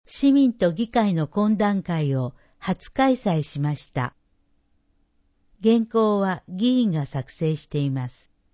市民と議会の懇談会を初開催しました。原稿は議員が作成しています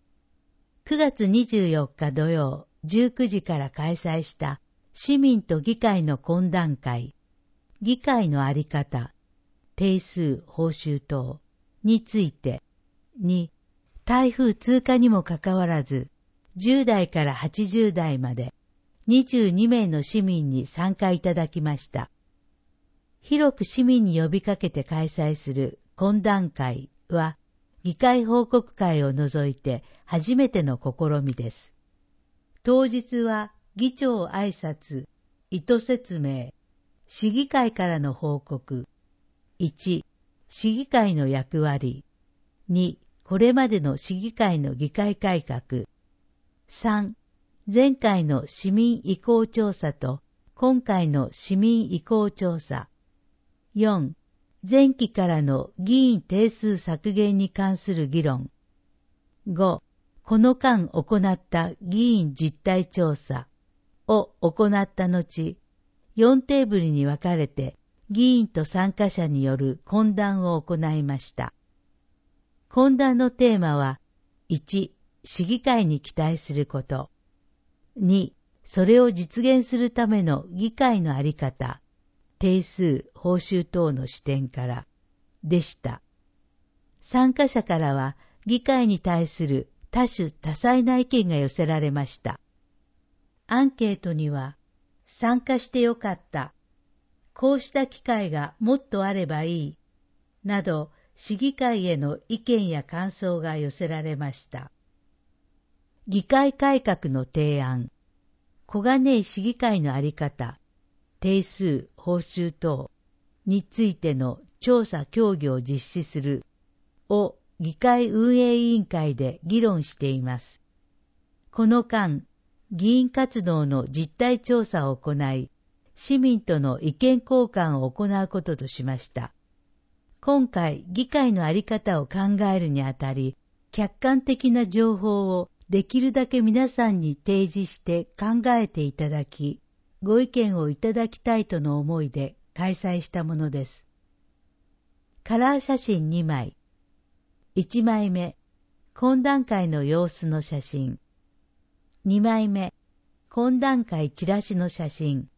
。9月24日土曜19時から開催した市民と議会の懇談会、議会のあり方、定数、報酬等についてに、台風通過にもかかわらず、10代から80代まで22名の市民に参加いただきました。広く市民に呼びかけて開催する懇談会は、議会報告会を除いて初めての試みです。当日は議長挨拶、意図説明、市議会からの報告、1、市議会の役割、2、これまでの市議会の議会改革、3、前回の市民意向調査と今回の市民意向調査、4、前期からの議員定数削減に関する議論、5、この間行った議員実態調査を行った後、4テーブルに分かれて議員と参加者による懇談を行いました。懇談のテーマは、1、市議会に期待すること、2、それを実現するための議会のあり方、定数、報酬等の視点からでした。参加者からは議会に対する多種多彩な意見が寄せられました。アンケートには、参加してよかった、こうした機会がもっとあればいい、など市議会への意見や感想が寄せられました。議会改革の提案、小金井市議会のあり方、定数、報酬等についての調査協議を実施するを議会運営委員会で議論しています。この間、議員活動の実態調査を行い、市民との意見交換を行うこととしました。今回、議会のあり方を考えるにあたり、客観的な情報をできるだけ皆さんに提示して考えていただき、ご意見をいただきたいとの思いで開催したものです。カラー写真2枚。1枚目、懇談会の様子の写真。2枚目、懇談会チラシの写真。